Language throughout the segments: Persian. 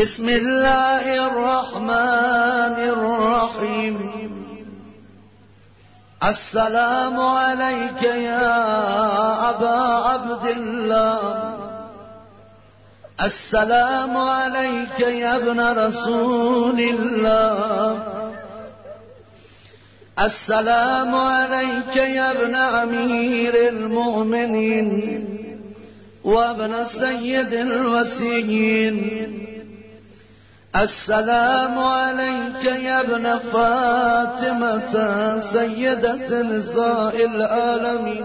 بسم الله الرحمن الرحيم السلام عليك يا أبا عبد الله السلام عليك يا ابن رسول الله السلام عليك يا ابن أمير المؤمنين وابن سيد الوصيين السلام عليك يا ابن فاطمة سيدة نساء العالمين.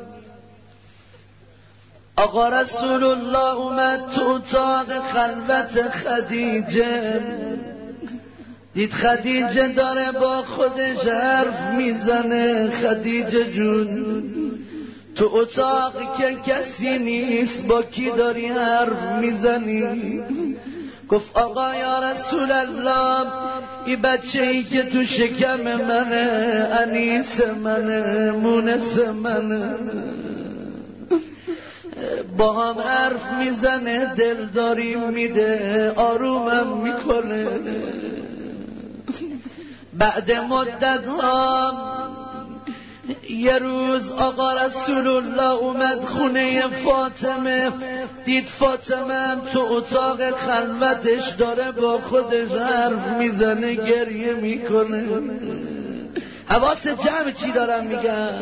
آقا رسول الله اومد تو اتاق خلوت خدیجه، دید خدیجه داره با خودش حرف میزنه. خدیجه جون تو اتاقی که کسی نیست، با کی داری حرف میزنی؟ گفت آقا یا رسول الله، این بچه ای که تو شکم منه، انیس منه، مونس منه، با هم حرف میزنه، دلداری میده، آرومم میکنه. بعد مدت ها یه روز آقا رسول الله اومد خونه فاطمه، دید فاطمه هم تو اتاق خلوتش داره با خودش حرف میزنه، گریه میکنه. حواس جمع چی دارم میگم؟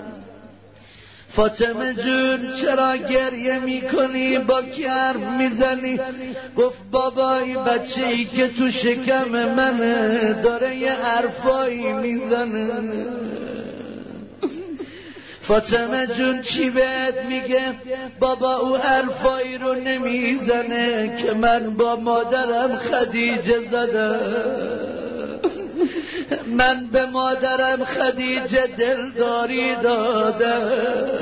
فاطمه جون چرا گریه میکنی؟ با کی حرف میزنی؟ گفت بابایی بچه ای که تو شکم منه داره یه حرفایی میزنه. فاطمه جون چی بهت میگه؟ بابا او حرفایی رو نمیزنه که من با مادرم خدیجه زدم، من به مادرم خدیجه دلداری دادم،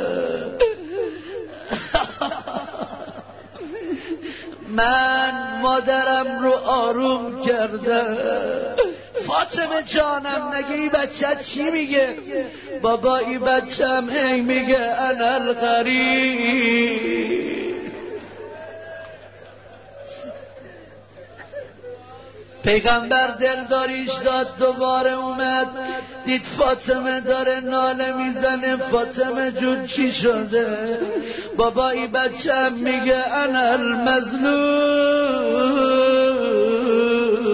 من مادرم رو آروم کردم. فاطمه جانم نگه این بچه چی میگه؟ بابا این بچه هم هی میگه انا الغریب. پیغمبر دلداریش داد، دوباره اومد دید فاطمه داره ناله میزنه. فاطمه جون چی شده؟ بابا این بچه هم میگه انا المظلوم.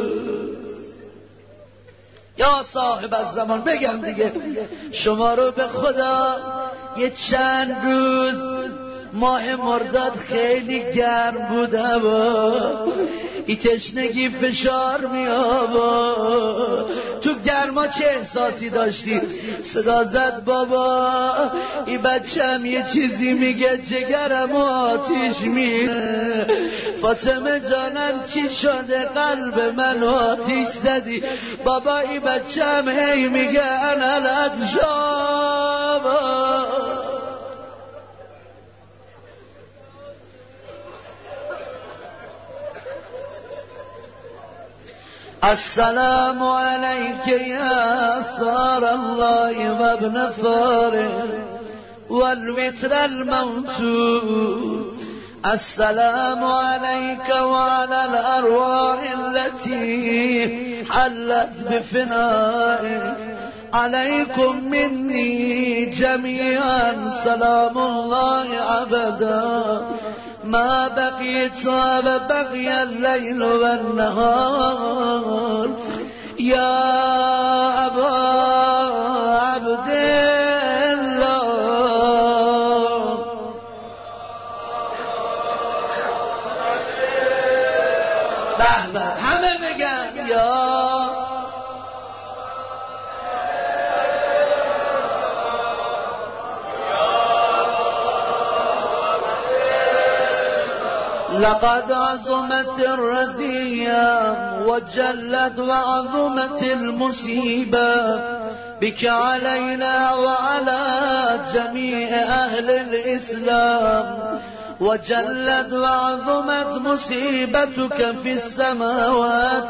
یا صاحب الزمان بگم دیگه، شما رو به خدا یه چند روز ماه مرداد خیلی گرم بود هوا، ای تشنگی فشار می آورد. تو گرما چه احساسی داشتی؟ صدا زد بابا ای بچم یه چیزی میگه، جگرم آتیش میره. فاطمه جانم چی شده؟ قلب من آتیش زدی. بابا ای بچم هی میگه انا الاتشاب. السلام عليك يا صار الله وابن ثاره والوتر الموتور. السلام عليك وعلى الأرواح التي حلت بفنائك. عليكم مني جميعا سلام الله أبدا ما بقيت وبقي الليل والنهار. يا أبا عبد الله. بحبه همه بگن یا لقد عظمت الرزية وجلت وعظمت المصيبة بك علينا وعلى جميع أهل الإسلام. وجلت وعظمت مصيبتك في السماوات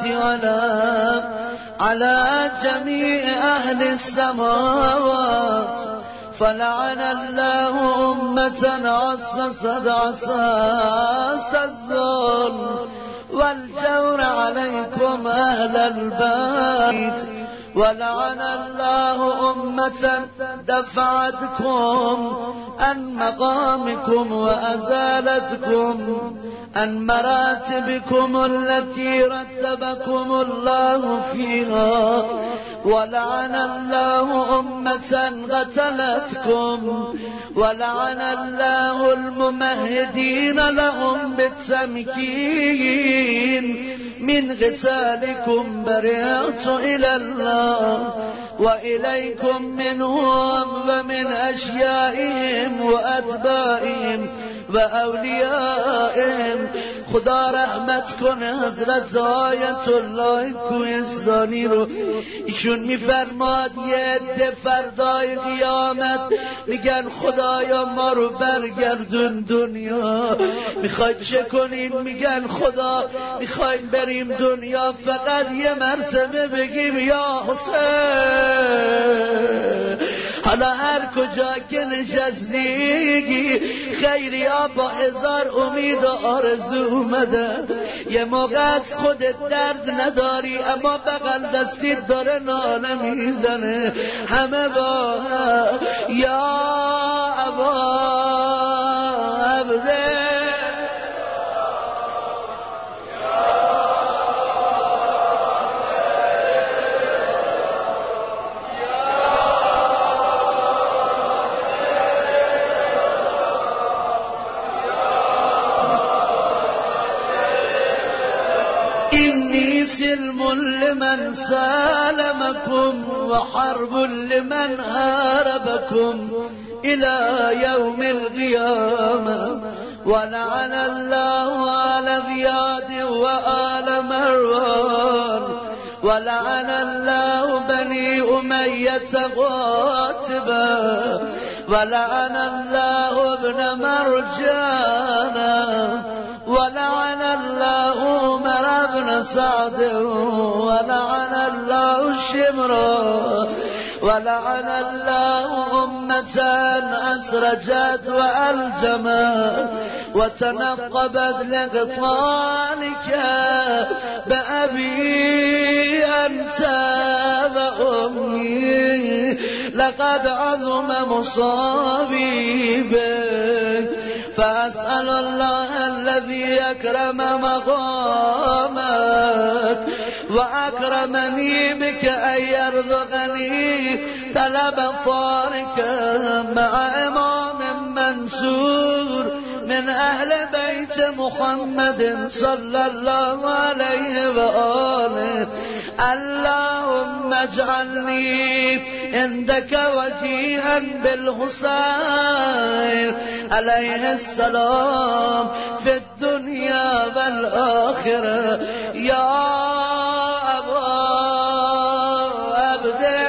على جميع أهل السماوات. فلعن الله أمة عسست عساس الظلم والجور عليكم أهل البيت ولعن الله أمة دفعتكم عن مقامكم وأزالتكم عن مراتبكم التي رتبكم الله فيها ولعن الله أمة قتلتكم ولعن الله الممهدين لهم بالتمكين من قتالكم برئت إلى الله وإليكم منهم ومن أشيائهم وأتباعهم وأوليائهم. خدا رحمت کنه حضرت آیت الله کوهستانی رو. ایشون میفرماد یه عده فردای قیامت میگن خدایا ما رو برگردون دنیا. میخواید چه کنین؟ میگن خدا میخوایم بریم دنیا فقط یه مرتبه بگیم یا حسین. حالا هر کجا که نشستی خیری ها با هزار امید و آرزو اومدن. یه موقع از خودت درد نداری اما بغل دستیت داره ناله میزنه همه با یا ابا عبده سلم لمن سالمكم وحرب لمن هاربكم إلى يوم القيامة. ولعن الله آل زياد وآل مروان ولعن الله بني أمية قاتبا ولعن الله ابن مرجانا ولعن الله عمر بن سعد ولعن الله شمرا ولعن الله أمة أسرجت وألجمت وتنقبت لقتالك بأبي أنت وأمي لقد عظم مصابي بك. فأسأل الله الذي أكرم مقامك وأكرمني بك أن يرزقني طلب فارك مع إمام منصور من أهل بيت محمد صلى الله عليه وآله. اللهم اجعلني عندك وجيها بالحسين عليه السلام في الدنيا والآخرة يا أبا عبده.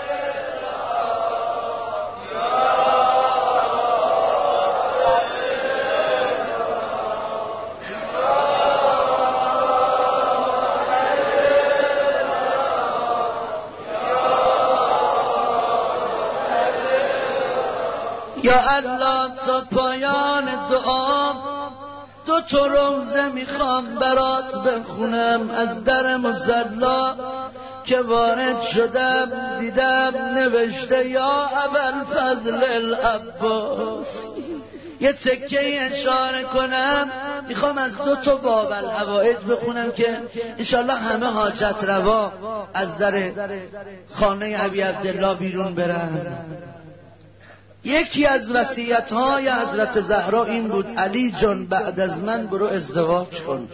یا الله تا پایان دعا دو تا روزه میخوام برات بخونم از در مصلا که وارد شدم دیدم نوشته یا ابوالفضل العباس. یه تکه اشاره کنم میخوام از دو تا باب الحوائج بخونم که انشالله همه حاجت روا از در خانه ابی عبدالله بیرون برن. یکی از وصیت‌های حضرت زهرا این بود علی جان بعد از من برو ازدواج کن.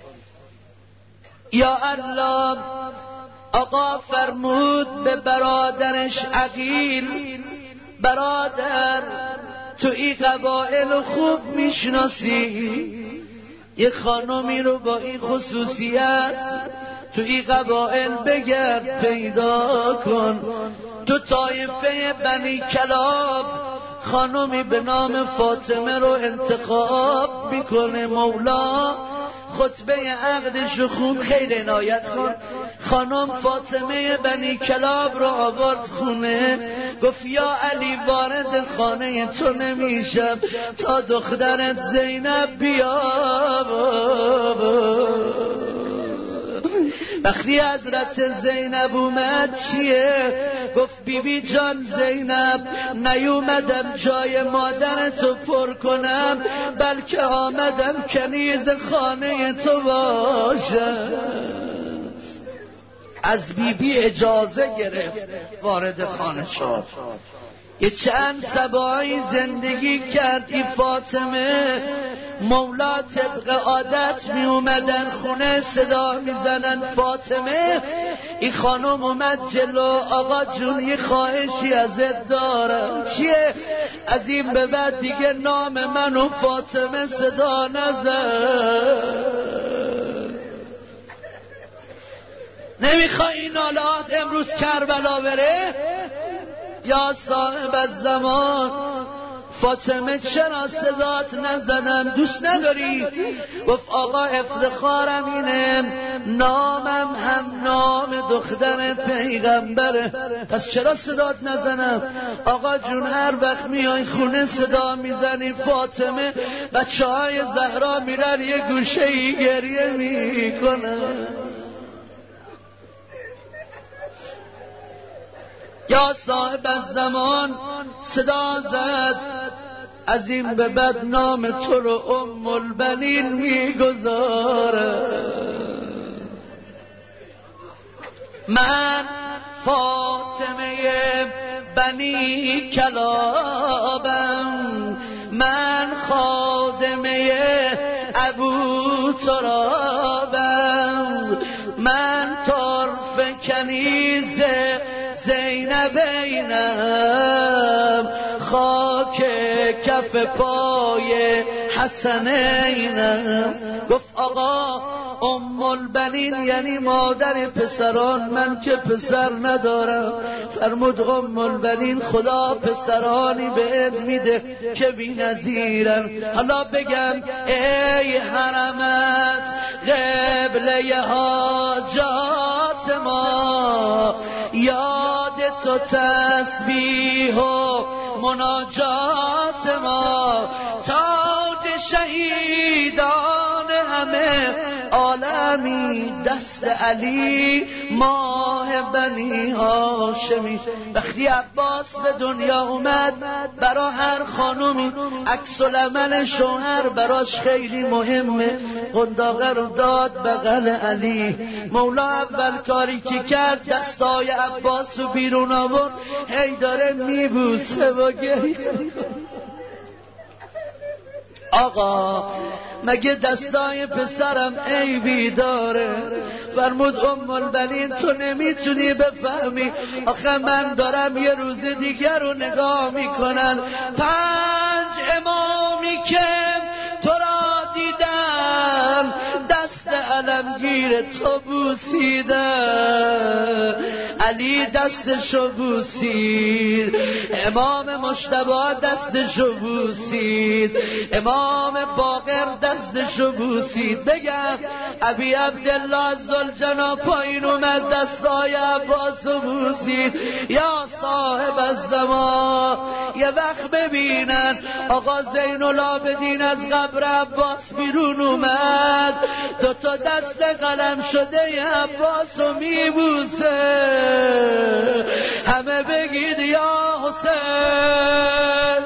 یا الله آقا فرمود به برادرش عقیل برادر تو این قبائل خوب میشناسی یه خانمی رو با این خصوصیت تو این قبائل بگرد پیدا کن. تو طایفه بنی کلاب خانمی به نام فاطمه رو انتخاب میکنه. مولا خطبه عقدش رو خون خیلی عنایت کن. خانم فاطمه بنی کلاب رو آورد خونه گفت یا علی وارد خانه تو نمیشم تا دخترت زینب بیا. وقتی حضرت زینب اومد چیه؟ گفت بیبی جان زینب نیومدم جای مادر تو پر کنم، بلکه آمدم کنیز خانه تو باشم. از بیبی اجازه گرفت وارد خانه شد. یه چند سبایی زندگی کرد. این فاطمه مولا طبق عادت می اومدن خونه صدا می زنن فاطمه. این خانم اومد جلو، آقا جون یه خواهشی ازت دارم. چیه؟ از این به بعد دیگه نام منو فاطمه صدا نزن. نمیخوای این نالات امروز کربلا بره؟ یا صاحب الزمان فاطمه چرا صدات نزدم؟ دوست نداری؟ گفت آقا افتخارم اینه نامم هم نام دختر پیغمبره، پس چرا صدات نزنم؟ آقا جون هر وقت میای خونه صدا میزنی فاطمه، بچه های زهرا میرن یه گوشه ای گریه میکنن. یا صاحب الزمان صدا زد از این به بعد نام تو رو ام البنین میگذاره. من فاطمه بنی کلابم، من خادمه ابو ترابم، من طرف کنیز زینبینم، خاک کف پای حسنینم. گفت آقا ام البنین یعنی مادر پسران، من که پسر ندارم. فرمود ام البنین خدا پسرانی بهت میده که بی نظیرن. حالا بگم ای حرمت قبله حاجات ما، یاد تو تسبیح و مناجات ما، تاج شهیدان همه عالمی دست علی ماه بنی هاشمی. وقتی عباس به دنیا اومد برا هر خانومی عکس العمل شوهر براش خیلی مهمه. قنداقه رو داد بغل علی. مولا اول کاری که کرد دستای عباس رو بیرون آورد، هی داره میبوسه و گریه. آقا مگه دستای پسرم عیبی داره؟ فرمود ام البنین تو نمیتونی بفهمی، آخه من دارم یه روز دیگر رو نگاه میکنن. 5 امامی که تو را دیدم دست علمگیر تو بوسیدم، علی دستشو بوسید، امام مجتبی دستشو بوسید، امام باقر دستشو بوسید. بگم ابی عبدالله ذوالجنا پایین اومد دستای عباسو بوسید. یا صاحب الزمان یه وقت ببینن آقا زین العابدین از قبر عباس بیرون اومد، 2 تا دست قلم شده ی عباسو میبوسه. همه بگید یا حسین.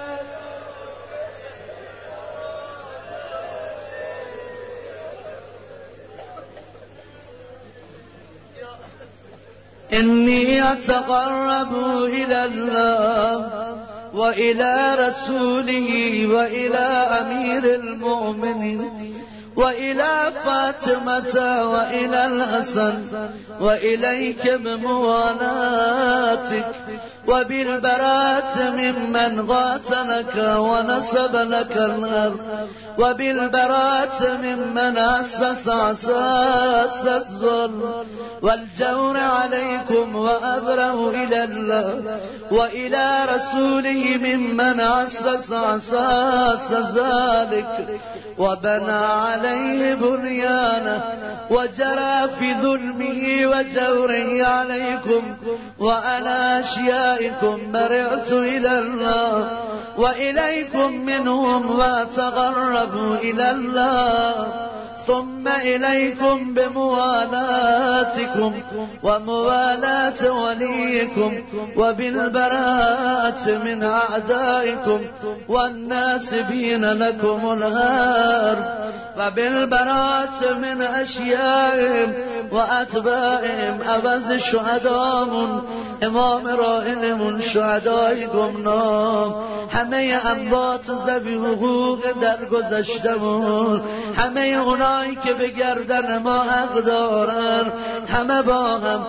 انی اتقرب الى الله و الى رسوله و الى امیر المؤمنین و الى فاطمة و الى الحسن و الیک بموالاتک و بالبراءة ممن قاتلك و نصب لك الارض و بالبراءة ممن اسس اساس الظلم والجور عليكم وأبره إلى الله وإلى رسوله ممن أسس أساس ذلك وبنى عليه بنيانه وجرى في ظلمه وجوره عليكم وعلى أشيائكم برعت إلى الله وإليكم منهم وتقربوا إلى الله ثم إليكم بموالاتكم وموالاة وليكم وبالبراءة من أعدائكم والناسبين لكم الهار وبالبراءة من أشيائهم وأتباعهم عوض شهدامون امام رائلمون شهدای گمنام همه اموات ذوی حقوق در گذشتمون همه اونایی که به گردن ما حق دارن همه با هم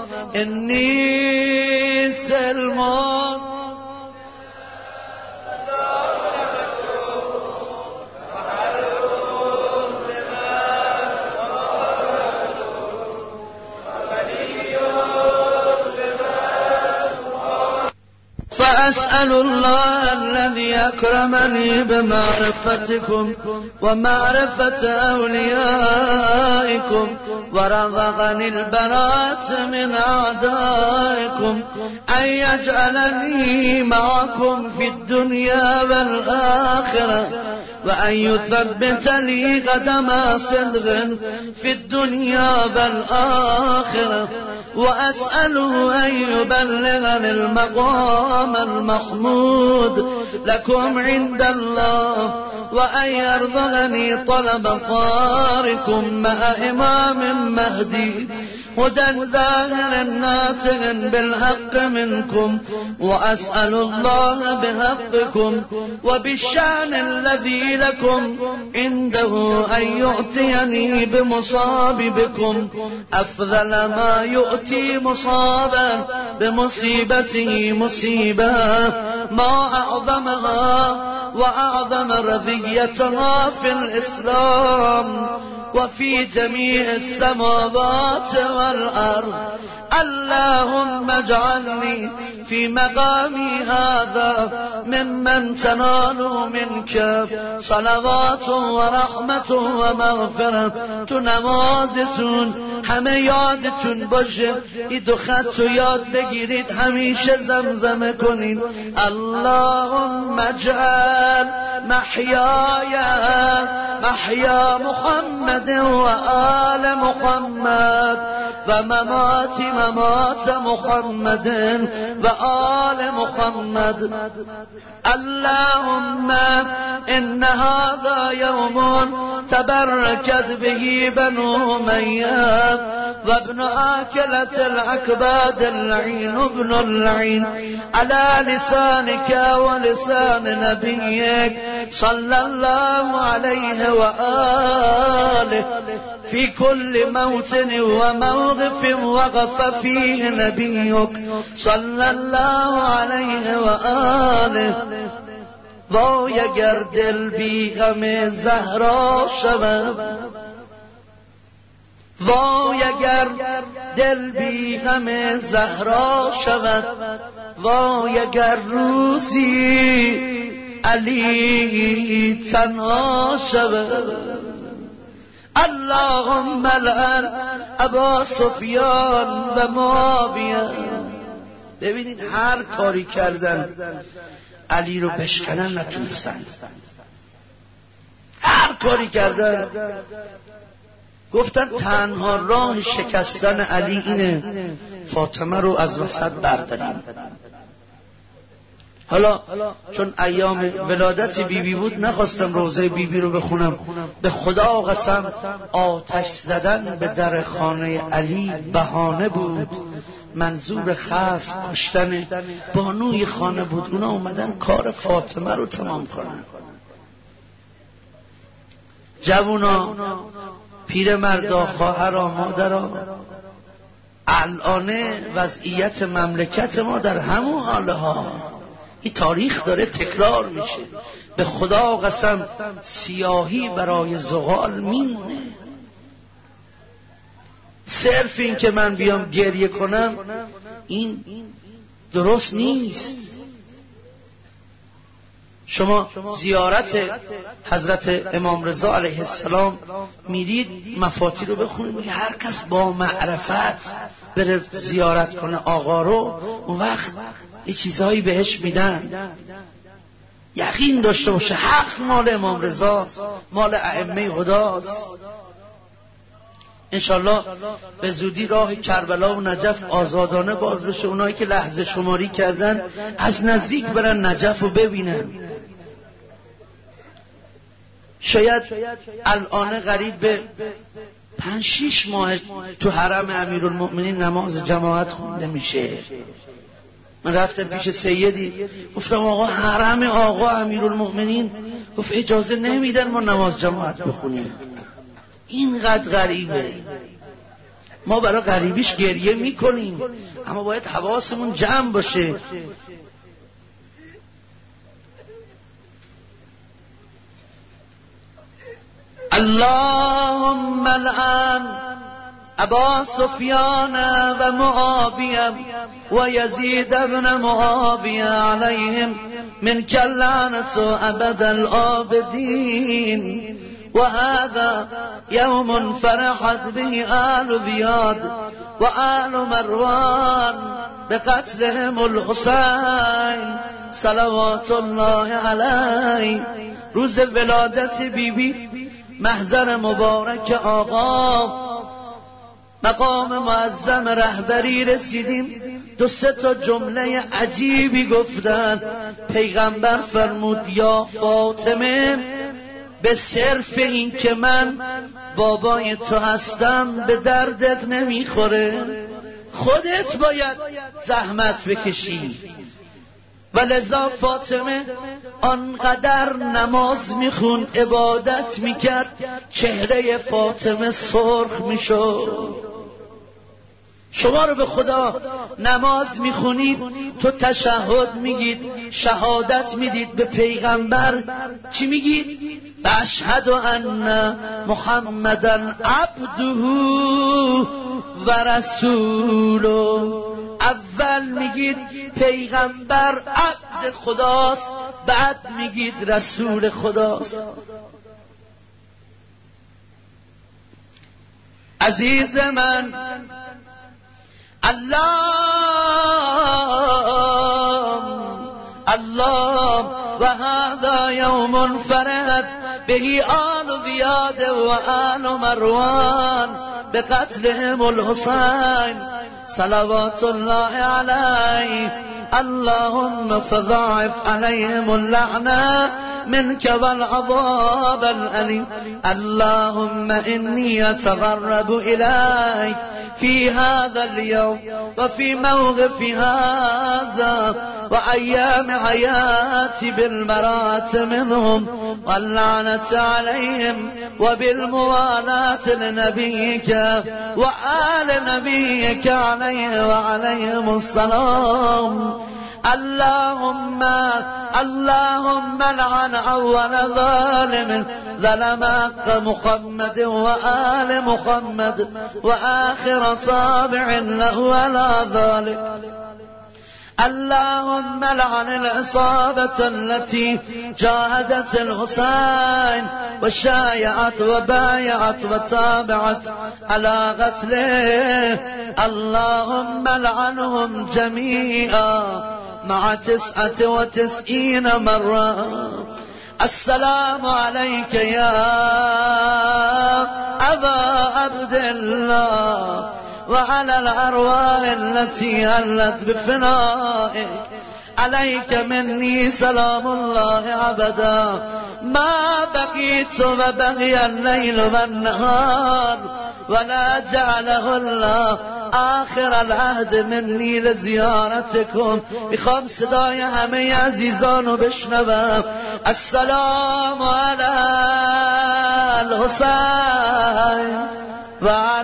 انی سلمان فأسأل الله الذي أكرمني بمعرفتكم ومعرفة أوليائكم ورزقني البراءة من أعدائكم أن يجعلني معكم في الدنيا والآخرة وأن يثبت لي قدم صدق في الدنيا والآخرة وأسأله أن يبلغني المقام المحمود لكم عند الله وأن يرزقني طلب فاركم مع إمام مهدي هدى ظاهر ناطق بالحق منكم وأسأل الله بحقكم وبالشأن الذي لكم عنده أن يؤتيني بمصاب بكم أفضل ما يؤتي مصابا بمصيبته مصيبة ما أعظمها وأعظم رذيتها في الإسلام وفي جميع السماوات والأرض اللهم اجعلني في مقامي هذا ممن تنال منك صلوات ورحمة ومغفرة تو نمازتون همه یادتون باشه این دو خط رو یاد بگیرید همیشه زمزمه کنید اللهم اجعل محیای محیا محمد و آل محمد و ممات ممات محمد و آل محمد اللهم إن هذا يوم تبركت به بنو أمية وابن آكلة الأكباد اللعين ابن اللعين على لسانك ولسان نبيك صلى الله عليه وآله في كل موطن وموقف وقف فيه نبيك صلى الله عليه وآله وای اگر دل بی غم زهرا شود وای اگر دل بی غم زهرا شود وای اگر روزی علی تنها شود اللهم لعن ابا سفیان و معاویه. ببینید هر کاری کردن علی رو بشکنن نتونستن، هر کاری کردن گفتن تنها راه شکستن علی اینه فاطمه رو از وسط برداریم. حالا چون ایام ولادت بیبی بود نخواستم روزه بیبی رو بخونم، به خدا قسم آتش زدن به در خانه علی بهانه بود، منظور خصم کشتن بانوی خانه بود. اونا اومدن کار فاطمه رو تمام کنن. جوونا، پیرمردا، خواهرا، مادرها، الان وضعیت مملکت ما در همون حاله ها، این تاریخ داره تکرار میشه. به خدا قسم سیاهی برای زغال میمونه. صرف این که من بیام گریه کنم این درست نیست. شما زیارت حضرت امام رضا علیه السلام میرید، مفاتی رو بخونید، هر کس با معرفت بره زیارت کنه آقا رو، اون وقت یه چیزهایی بهش میدن. یقین داشته باشه حق مال امام رضا، مال ائمه هداست. انشالله به زودی راه کربلا و نجف آزادانه باز بشه. اونایی که لحظه شماری کردن از نزدیک برن نجف رو ببینن. شاید الان قریب به 5-6 ماه تو حرم امیرالمؤمنین نماز جماعت خونده میشه. من رفتم پیش سیدی گفتم آقا حرم آقا امیرالمؤمنین، گفت اجازه نمیدن ما نماز جماعت بخونیم. اینقدر غریبه. ما برای غریبیش گریه میکنیم اما باید حواسمون جمع باشه. اللهم الان ابا سفیان و معاویه و یزید ابن معاویه علیهم منک اللعنة ابد الآبدین و هذا یوم فرحت به آل زیاد و آل مروان بقتلهم الحسین صلوات الله علیه. روز ولادت بیبی محضر مبارک آقا مقام معظم رهبری رسیدیم. 2-3 جمله عجیبی گفتن. پیغمبر فرمود یا فاطمه به صرف این که من بابای تو هستم به دردت نمیخوره، خودت باید زحمت بکشی. و لذا فاطمه آنقدر نماز میخون عبادت میکرد چهره فاطمه سرخ میشد. شما رو به خدا نماز میخونید تو تشهد میگید، شهادت میدید به پیغمبر چی میگید؟ اشهد ان محمدن عبده و رسوله. اول میگید پیغمبر عبد خداست، بعد میگید رسول خداست. عزیز من، الله و هذا یوم فرحت به آل زیاد و آل مروان بقتلهم الحسین صلوات الله علیه. اللهم فضاعف عليهم اللعنة منك والعذاب الأليم. اللهم إني أتقرب إليك في هذا اليوم وفي موقف هذا وأيام حياتي بالبراءة منهم واللعنة عليهم وبالموالاة لنبيك وآل نبيك عليه وعليهم السلام. اللهم لعن أول ظالم ظلم حق محمد وآل محمد وآخر طابع له على ذلك. اللهم لعن العصابة التي جاهدت الحسين وشايعت وبايعت وتابعت على قتله. اللهم لعنهم جميعا مع 99 مرة. السلام عليك يا أبا عبد الله وعلى الأرواح التي هلت بفنائك. عليك مني سلام الله أبدا ما بقيت وبقي الليل والنهار ولا جعله الله آخر العهد مني لزيارتكم. میخوام صدای همه عزیزانو بشنوم. السلام على الحسين و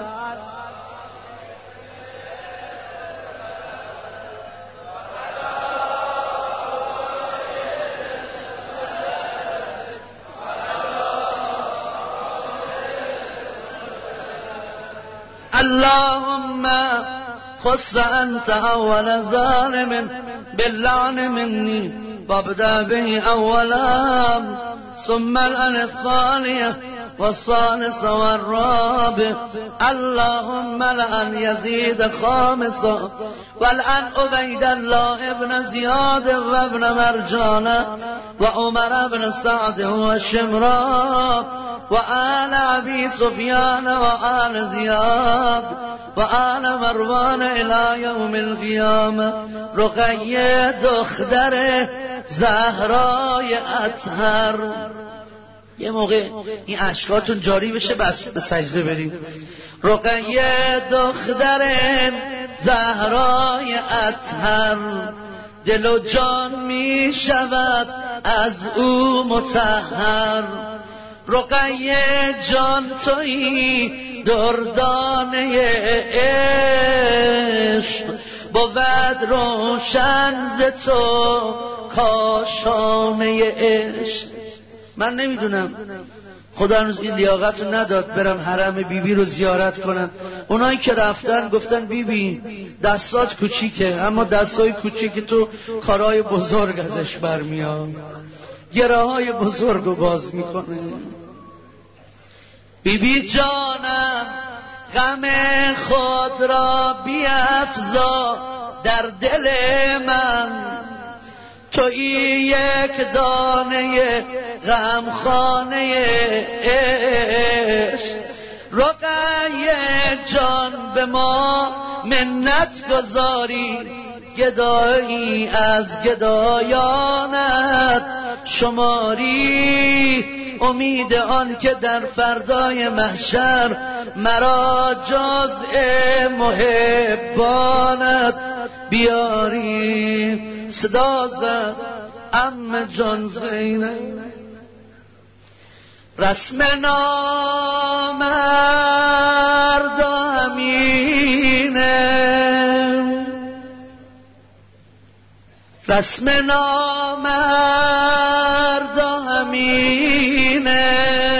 اللهم خص أنت أول ظالم باللعن مني وابدأ به أولا ثم الآن الثانية والثالثة والرابع. اللهم لأن يزيد خامسا والآن عبيد الله ابن زياد وابن مرجان وعمر ابن سعد وشمران و آل ابی سفیان و آل زیاد و آل مروان الی یوم القیامه. رقیه دختر زهرای اطهر. یه موقع این اشکاتون جاری بشه بس به سجده بریم. رقیه دختر زهرای اطهر، دل و جان می شود از او مطهر. رقیه جان تویی دردانه عشق، بود روشن ز تو کاشانه عشق. من نمیدونم خدا هنوز این لیاقت رو نداد برم حرم بیبی رو زیارت کنم. اونایی که رفتن گفتن بیبی دستات کوچیکه، اما دستای کوچیک تو کارهای بزرگ ازش برمیاد، گراهای بزرگ رو باز میکنه. بیبی جانم غم خود را بیفزا در دل من، تویی یک دانه غمخانه عشق. رقیه جان به ما منت گذاری، گدایی از گدایانت شماری. امید آن که در فردای محشر مرا جزء محبانت بیاری. صدا زد عم جان زینب، رسم نامرد همینه، رسم نامرد همینه.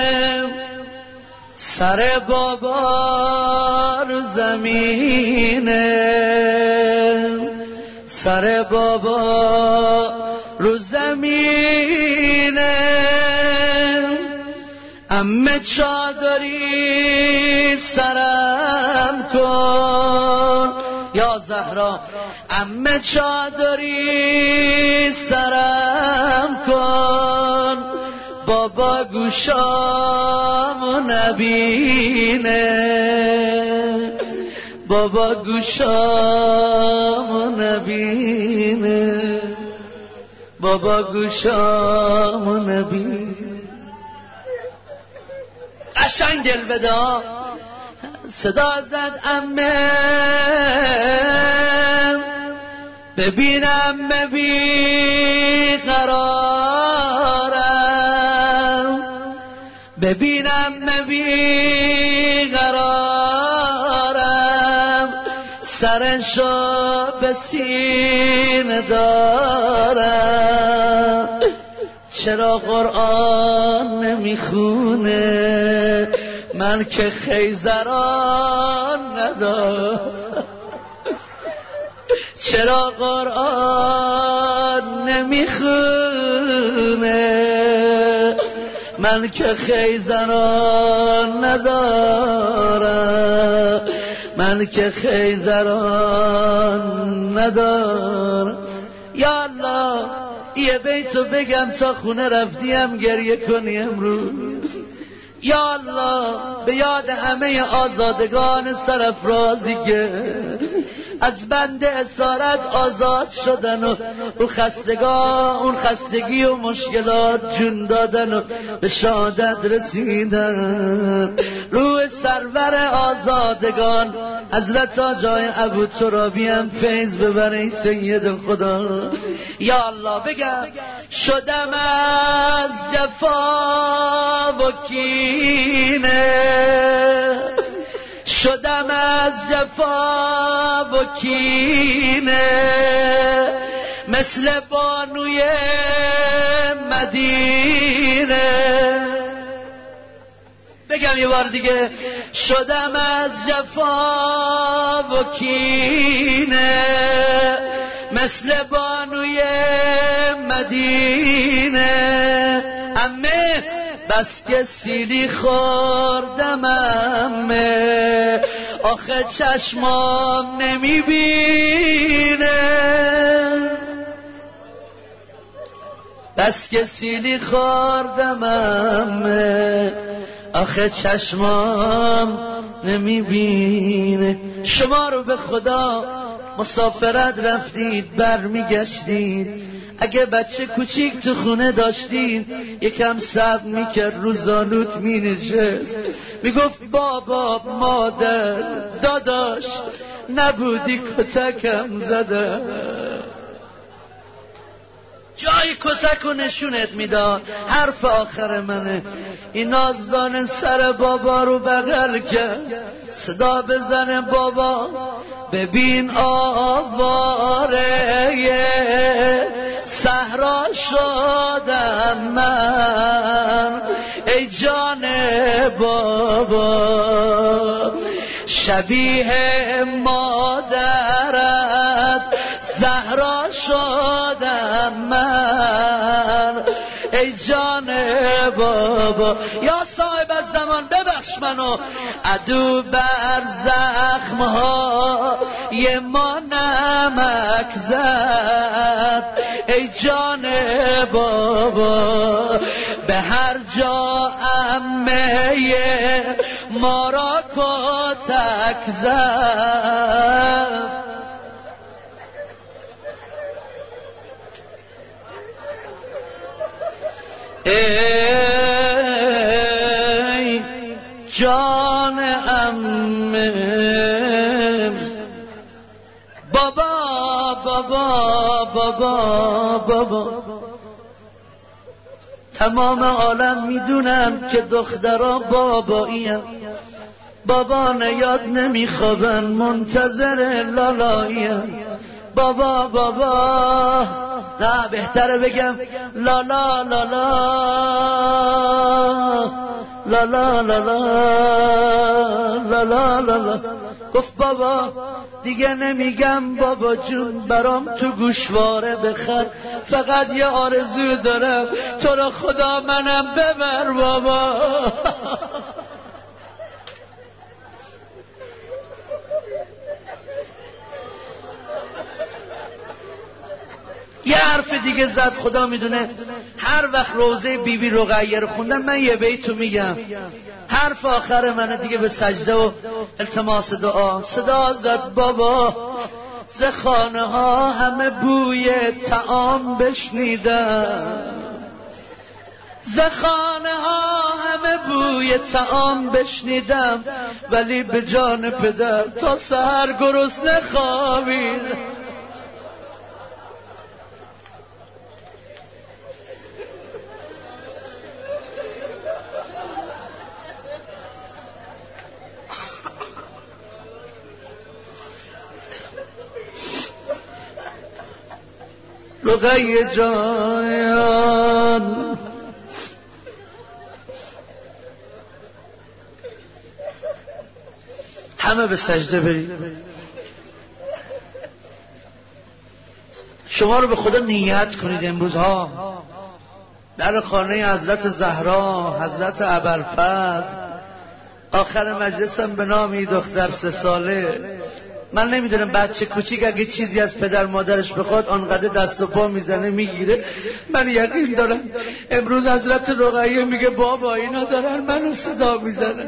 سر بابا رو زمینه، سر بابا رو زمینه. عمه چادری سرم کن یا زهرا، عمه چادری سرم کن، بابا گوشامو نبینه، بابا گوشامو نبینه، بابا گوشامو نبینه. قشنگ دل بدا. صدا زد عمه ببینم بی قرارم، ببینم بی قرارم، سرشو به سینه دارم. چرا قرآن نمیخونه من که خیزران ندارم؟ چرا قرآن نمیخونه من که خیزران ندارم؟ من که خیزران ندارم. یا الله یه بیتو بگم تا خونه رفتیم گریه کنی امروز. یا الله به یاد همه آزادگان سرافرازی که از بند اسارت آزاد شدن و اون خستگی و مشکلات جون دادن و به شهادت رسیدن. روح سرور آزادگان حضرت آجای ابو ترابی هم فیض ببره سید خدا. یا الله بگم شدم از جفا و کینه، شدم از جفا و کینه، مثل بانوی مدینه. بگم یه بار دیگه شدم از جفا و کینه، مثل بانوی مدینه. عمه بس که سیلی خوردم عمه، آخه چشمام نمیبینه. بس که سیلی خوردم عمه، آخه چشمام نمیبینه. شما رو به خدا مسافرت رفتید برمیگشتید، اگه بچه کوچیک تو خونه داشتید یکم صبر میکرد رو زانوت مینشست میگفت بابا مادر داداش نبودی کتکم زده، جای کتک و نشونت میداد. حرف آخر منه، این نازدان سر بابا رو بغل کرد، صدا بزنه بابا ببین آواره صحرا شدم من، ای جان بابا شبیه مادرت زهرا شدم من، ای جان بابا. یا صاحب الزمان ببخش منو، عدو بر زخمهای ما نمک زد، ای جان بابا به هر جا عمه ما را کتک زد. ای جان عمه بابا بابا بابا بابا، تمام عالم میدونم که دخترها باباییم، بابا نیاد نمیخوابن منتظر لالاییم. بابا بابا نه بهتره بگم لالا لالا لالا لالا لالا لالا. گفت بابا دیگه نمیگم بابا جون، برام تو گوشواره بخر، فقط یه آرزو دارم، تو رو خدا منم ببر بابا. یه حرف دیگه زد خدا میدونه. هر وقت روزه بیبی رقیه رو خوندم من یه بیتو میگم، حرف آخر منه دیگه، به سجده و التماس دعا. صدا زد بابا ز خانه ها همه بوی طعام بشنیدم، ز خانه ها همه بوی طعام بشنیدم، ولی به جان پدر تا سحر گرسنه خوابیدم. رقیه جان همه به سجده برید. شما رو به خدا نیت کنید امروز ها در خانه حضرت زهرا، حضرت ابوالفضل. آخر مجلسم به نام این دختر 3 ساله، من نمیدونم بچه کوچیک اگه چیزی از پدر مادرش بخواد آنقدر دست و پا میزنه میگیره. من یقین دارم امروز حضرت رقیه میگه بابا اینا دارن منو صدا میزنن.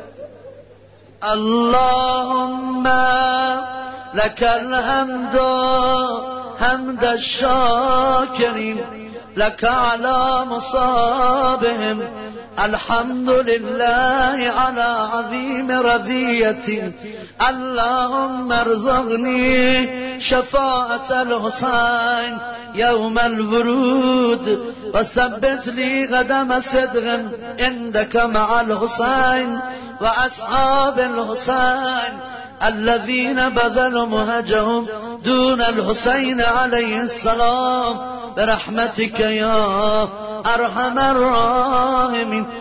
اللهم لك الحمد حمد الشاکرین، لك على مصابهم، الحمد لله على عظيم رضيتي، اللهم ارزقني شفاعة الحسين يوم الورود، وثبت لي قدم صدق عندك مع الحسين وأصحاب الحسين الذين بذلوا مهجهم دون الحسين عليه السلام برحمتك يا أرحم الراحمين.